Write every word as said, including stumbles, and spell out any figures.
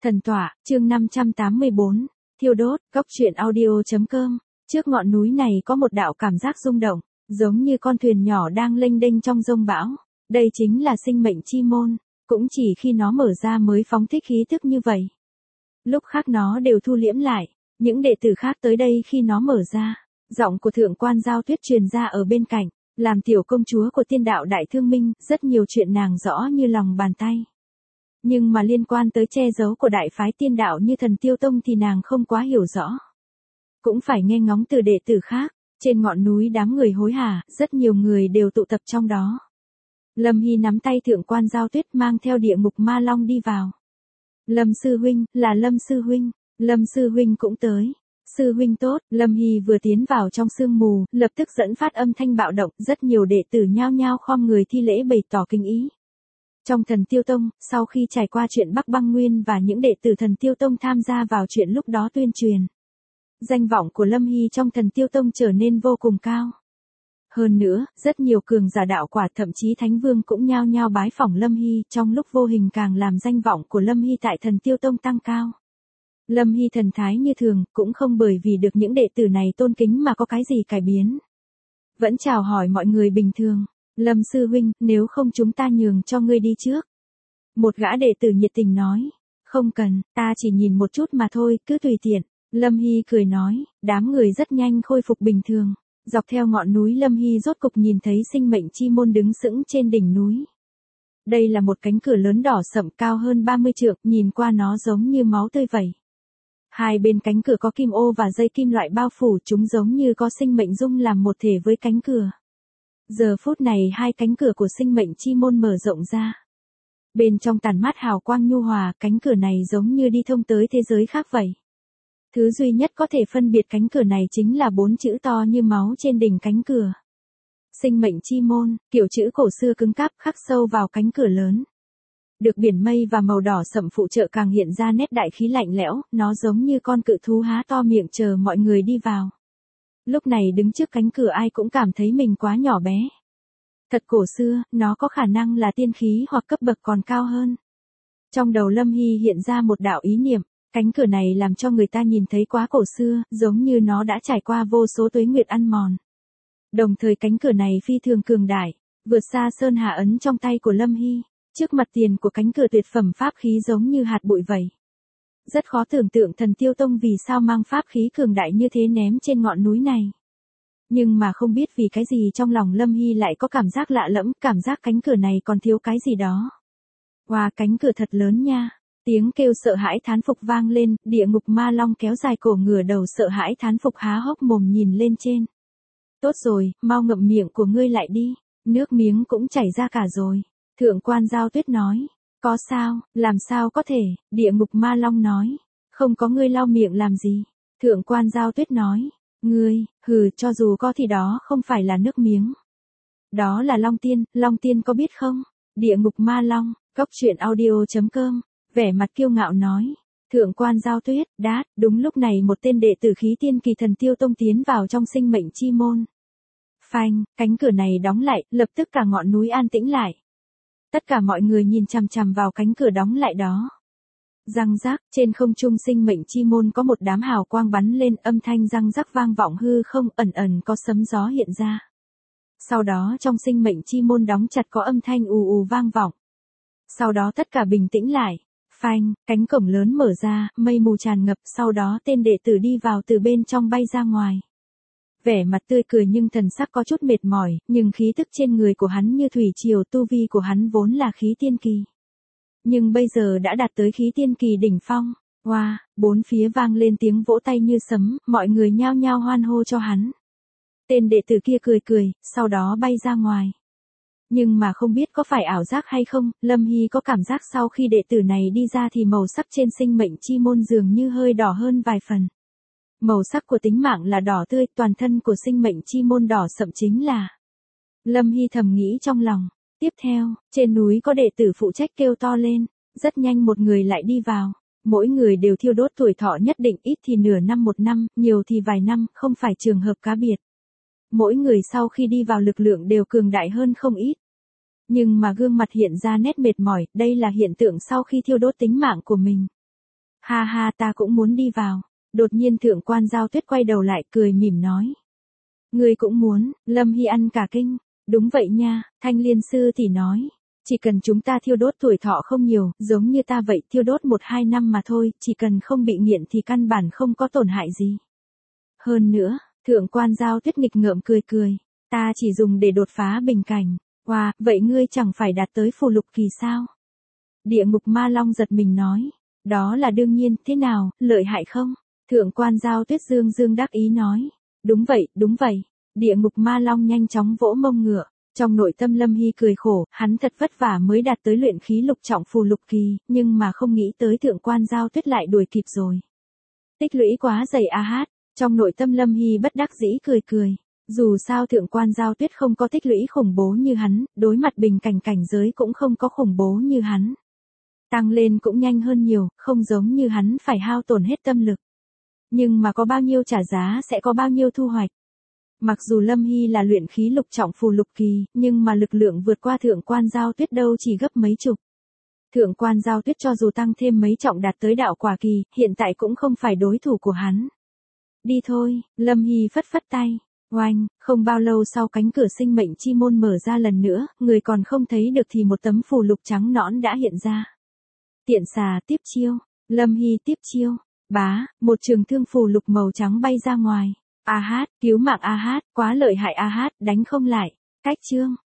Thần tọa, chương năm trăm tám mươi bốn, thiêu đốt, góc truyện audio.com. Trước ngọn núi này có một đạo cảm giác rung động, giống như con thuyền nhỏ đang lênh đênh trong dông bão. Đây chính là sinh mệnh chi môn, cũng chỉ khi nó mở ra mới phóng thích khí thức như vậy. Lúc khác nó đều thu liễm lại, những đệ tử khác tới đây khi nó mở ra. Giọng của thượng quan Giao Tuyết truyền ra ở bên cạnh, làm tiểu công chúa của tiên đạo Đại Thương Minh, rất nhiều chuyện nàng rõ như lòng bàn tay. Nhưng mà liên quan tới che giấu của đại phái tiên đạo như Thần Tiêu Tông thì nàng không quá hiểu rõ. Cũng phải nghe ngóng từ đệ tử khác, trên ngọn núi đám người hối hả, rất nhiều người đều tụ tập trong đó. Lâm Hy nắm tay thượng quan Giao Tuyết mang theo địa ngục ma long đi vào. Lâm sư huynh, là Lâm sư huynh, Lâm sư huynh cũng tới. Sư huynh tốt, Lâm Hy vừa tiến vào trong sương mù, lập tức dẫn phát âm thanh bạo động, rất nhiều đệ tử nhao nhao khom người thi lễ bày tỏ kính ý. Trong Thần Tiêu Tông, sau khi trải qua chuyện Bắc Băng Nguyên và những đệ tử Thần Tiêu Tông tham gia vào chuyện lúc đó tuyên truyền, danh vọng của Lâm Hy trong Thần Tiêu Tông trở nên vô cùng cao. Hơn nữa, rất nhiều cường giả đạo quả thậm chí Thánh Vương cũng nhao nhao bái phỏng Lâm Hy, trong lúc vô hình càng làm danh vọng của Lâm Hy tại Thần Tiêu Tông tăng cao. Lâm Hy thần thái như thường, cũng không bởi vì được những đệ tử này tôn kính mà có cái gì cải biến. Vẫn chào hỏi mọi người bình thường. Lâm sư huynh, nếu không chúng ta nhường cho ngươi đi trước. Một gã đệ tử nhiệt tình nói. Không cần, ta chỉ nhìn một chút mà thôi, cứ tùy tiện. Lâm Hy cười nói, đám người rất nhanh khôi phục bình thường. Dọc theo ngọn núi Lâm Hy rốt cục nhìn thấy sinh mệnh chi môn đứng sững trên đỉnh núi. Đây là một cánh cửa lớn đỏ sậm cao hơn ba mươi trượng, nhìn qua nó giống như máu tươi vậy. Hai bên cánh cửa có kim ô và dây kim loại bao phủ, chúng giống như có sinh mệnh dung làm một thể với cánh cửa. Giờ phút này hai cánh cửa của sinh mệnh chi môn mở rộng ra. Bên trong tàn mát hào quang nhu hòa, cánh cửa này giống như đi thông tới thế giới khác vậy. Thứ duy nhất có thể phân biệt cánh cửa này chính là bốn chữ to như máu trên đỉnh cánh cửa. Sinh mệnh chi môn, kiểu chữ cổ xưa cứng cáp khắc sâu vào cánh cửa lớn. Được biển mây và màu đỏ sậm phụ trợ càng hiện ra nét đại khí lạnh lẽo, nó giống như con cự thú há to miệng chờ mọi người đi vào. Lúc này đứng trước cánh cửa ai cũng cảm thấy mình quá nhỏ bé. Thật cổ xưa, nó có khả năng là tiên khí hoặc cấp bậc còn cao hơn. Trong đầu Lâm Hy hiện ra một đạo ý niệm, cánh cửa này làm cho người ta nhìn thấy quá cổ xưa, giống như nó đã trải qua vô số tuế nguyệt ăn mòn. Đồng thời cánh cửa này phi thường cường đại, vượt xa sơn hà ấn trong tay của Lâm Hy. Trước mặt tiền của cánh cửa tuyệt phẩm pháp khí giống như hạt bụi vậy. Rất khó tưởng tượng Thần Tiêu Tông vì sao mang pháp khí cường đại như thế ném trên ngọn núi này. Nhưng mà không biết vì cái gì trong lòng Lâm Hy lại có cảm giác lạ lẫm, cảm giác cánh cửa này còn thiếu cái gì đó. Wow, cánh cửa thật lớn nha. Tiếng kêu sợ hãi thán phục vang lên, địa ngục ma long kéo dài cổ ngửa đầu sợ hãi thán phục há hốc mồm nhìn lên trên. Tốt rồi, mau ngậm miệng của ngươi lại đi, nước miếng cũng chảy ra cả rồi. Thượng quan Giao Tuyết nói, có sao, làm sao có thể, địa ngục ma long nói, không có ngươi lau miệng làm gì. Thượng quan Giao Tuyết nói, ngươi, hừ, cho dù có thì đó không phải là nước miếng. Đó là Long Tiên, Long Tiên có biết không? Địa ngục ma long, góc truyện audio.com, vẻ mặt kiêu ngạo nói. Thượng quan Giao Tuyết, đát, đúng lúc này một tên đệ tử khí tiên kỳ Thần Tiêu Tông tiến vào trong sinh mệnh chi môn. Phanh, cánh cửa này đóng lại, lập tức cả ngọn núi an tĩnh lại. Tất cả mọi người nhìn chằm chằm vào cánh cửa đóng lại đó. Răng rác, trên không trung sinh mệnh chi môn có một đám hào quang bắn lên, âm thanh răng rắc vang vọng hư không, ẩn ẩn có sấm gió hiện ra. Sau đó trong sinh mệnh chi môn đóng chặt có âm thanh ù ù vang vọng. Sau đó tất cả bình tĩnh lại. Phanh, cánh cổng lớn mở ra, mây mù tràn ngập, sau đó tên đệ tử đi vào từ bên trong bay ra ngoài. Vẻ mặt tươi cười nhưng thần sắc có chút mệt mỏi, nhưng khí tức trên người của hắn như thủy triều, tu vi của hắn vốn là khí tiên kỳ. Nhưng bây giờ đã đạt tới khí tiên kỳ đỉnh phong. Wow, bốn phía vang lên tiếng vỗ tay như sấm, mọi người nhao nhao hoan hô cho hắn. Tên đệ tử kia cười cười, sau đó bay ra ngoài. Nhưng mà không biết có phải ảo giác hay không, Lâm Hy có cảm giác sau khi đệ tử này đi ra thì màu sắc trên sinh mệnh chi môn dường như hơi đỏ hơn vài phần. Màu sắc của tính mạng là đỏ tươi, toàn thân của sinh mệnh chi môn đỏ sậm chính là. Lâm Hy thầm nghĩ trong lòng. Tiếp theo, trên núi có đệ tử phụ trách kêu to lên, rất nhanh một người lại đi vào. Mỗi người đều thiêu đốt tuổi thọ nhất định, ít thì nửa năm một năm, nhiều thì vài năm, không phải trường hợp cá biệt. Mỗi người sau khi đi vào lực lượng đều cường đại hơn không ít. Nhưng mà gương mặt hiện ra nét mệt mỏi, đây là hiện tượng sau khi thiêu đốt tính mạng của mình. Ha ha, ta cũng muốn đi vào. Đột nhiên Thượng quan Giao Tuyết quay đầu lại cười mỉm nói. Ngươi cũng muốn, Lâm Hy ăn cả kinh. Đúng vậy nha, Thanh Liên sư tỷ nói. Chỉ cần chúng ta thiêu đốt tuổi thọ không nhiều, giống như ta vậy, thiêu đốt một hai năm mà thôi, chỉ cần không bị nghiện thì căn bản không có tổn hại gì. Hơn nữa, Thượng quan Giao Tuyết nghịch ngợm cười cười. Ta chỉ dùng để đột phá bình cảnh. Wow, vậy ngươi chẳng phải đạt tới phù lục kỳ sao? Địa ngục ma long giật mình nói. Đó là đương nhiên, thế nào, lợi hại không? Thượng quan Giao Tuyết dương dương đắc ý nói. Đúng vậy, đúng vậy. Địa ngục ma long nhanh chóng vỗ mông ngựa. Trong nội tâm Lâm Hy cười khổ, hắn thật vất vả mới đạt tới luyện khí lục trọng phù lục kỳ, nhưng mà không nghĩ tới Thượng quan Giao Tuyết lại đuổi kịp rồi. Tích lũy quá dày a hát, trong nội tâm Lâm Hy bất đắc dĩ cười cười. Dù sao Thượng quan Giao Tuyết không có tích lũy khủng bố như hắn, đối mặt bình cảnh cảnh giới cũng không có khủng bố như hắn. Tăng lên cũng nhanh hơn nhiều, không giống như hắn phải hao tổn hết tâm lực. Nhưng mà có bao nhiêu trả giá sẽ có bao nhiêu thu hoạch. Mặc dù Lâm Hy là luyện khí lục trọng phù lục kỳ, nhưng mà lực lượng vượt qua Thượng quan Giao Tuyết đâu chỉ gấp mấy chục. Thượng quan Giao Tuyết cho dù tăng thêm mấy trọng đạt tới đạo quả kỳ, hiện tại cũng không phải đối thủ của hắn. Đi thôi, Lâm Hy phất phất tay. Oanh, không bao lâu sau cánh cửa sinh mệnh chi môn mở ra lần nữa, người còn không thấy được thì một tấm phù lục trắng nõn đã hiện ra. Tiện xà tiếp chiêu, Lâm Hy tiếp chiêu, bá, một trường thương phù lục màu trắng bay ra ngoài. A hát, cứu mạng A hát, quá lợi hại A hát, đánh không lại. Cách chương.